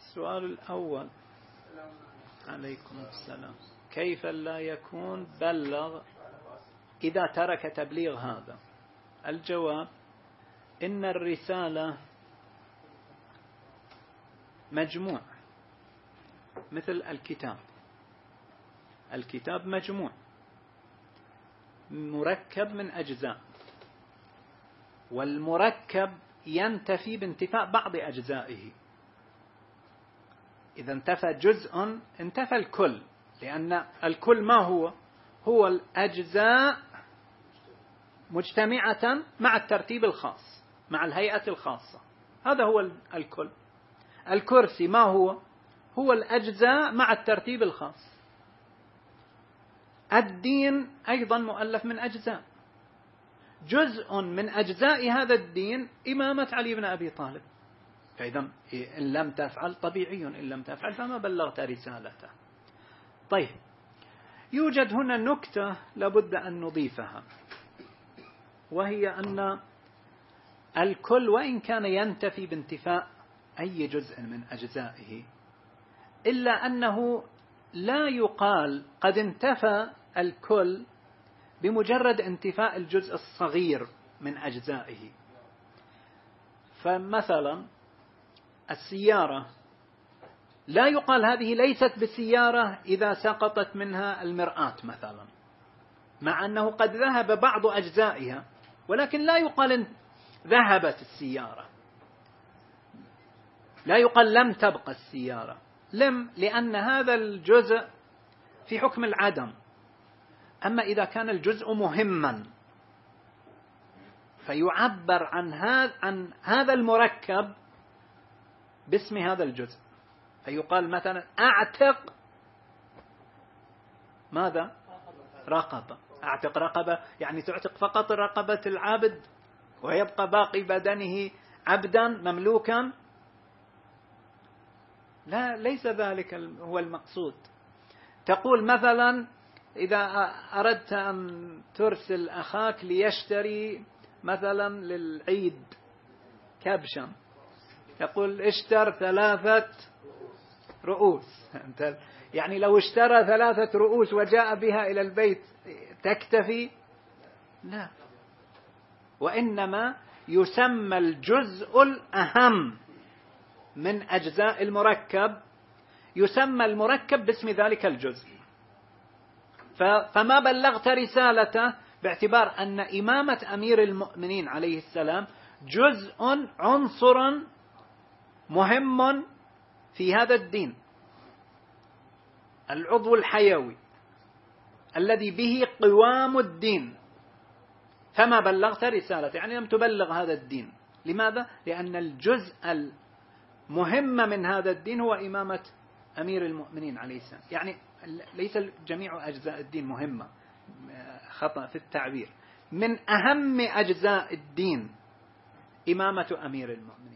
السؤال الأول. عليكم السلام. كيف لا يكون بلغ إذا ترك تبليغ هذا؟ الجواب: إن الرسالة مجموع، مثل الكتاب مجموع مركب من أجزاء، والمركب ينتفي بانتفاء بعض أجزائه. إذا انتفى جزء انتفى الكل، لأن الكل ما هو الأجزاء مجتمعة مع الترتيب الخاص، مع الهيئة الخاصة. هذا هو الكل. الكرسي ما هو الأجزاء مع الترتيب الخاص. الدين أيضا مؤلف من أجزاء، جزء من أجزاء هذا الدين إمامة علي بن أبي طالب. فإذا إن لم تفعل، طبيعي إن لم تفعل فما بلغت رسالته. طيب، يوجد هنا نكتة لابد أن نضيفها، وهي أن الكل وإن كان ينتفي بانتفاء أي جزء من أجزائه، إلا أنه لا يقال قد انتفى الكل بمجرد انتفاء الجزء الصغير من أجزائه. فمثلا السيارة لا يقال هذه ليست بسيارة إذا سقطت منها المرآة مثلا، مع أنه قد ذهب بعض أجزائها، ولكن لا يقال إن ذهبت السيارة، لا يقال لم تبقى السيارة، لأن هذا الجزء في حكم العدم. أما إذا كان الجزء مهما فيعبر عن هذا المركب باسم هذا الجزء، فيقال مثلا أعتق ماذا؟ رقبة. أعتق رقبة يعني تعتق فقط رقبة العبد ويبقى باقي بدنه عبدا مملوكا؟ لا، ليس ذلك هو المقصود. تقول مثلا إذا أردت أن ترسل أخاك ليشتري مثلا للعيد كبشا، تقول اشتر 3 رؤوس. يعني لو اشترى 3 رؤوس وجاء بها إلى البيت تكتفي؟ لا، وإنما يسمى الجزء الأهم من أجزاء المركب، يسمى المركب باسم ذلك الجزء. فما بلغت رسالته باعتبار أن إمامة أمير المؤمنين عليه السلام جزء عنصر مهم في هذا الدين، العضو الحيوي الذي به قوام الدين. فما بلغت رسالته يعني لم تبلغ هذا الدين. لماذا؟ لأن الجزء المهم من هذا الدين هو إمامة أمير المؤمنين عليه السلام. يعني ليس جميع أجزاء الدين مهمة، خطأ في التعبير. من أهم أجزاء الدين إمامة أمير المؤمنين.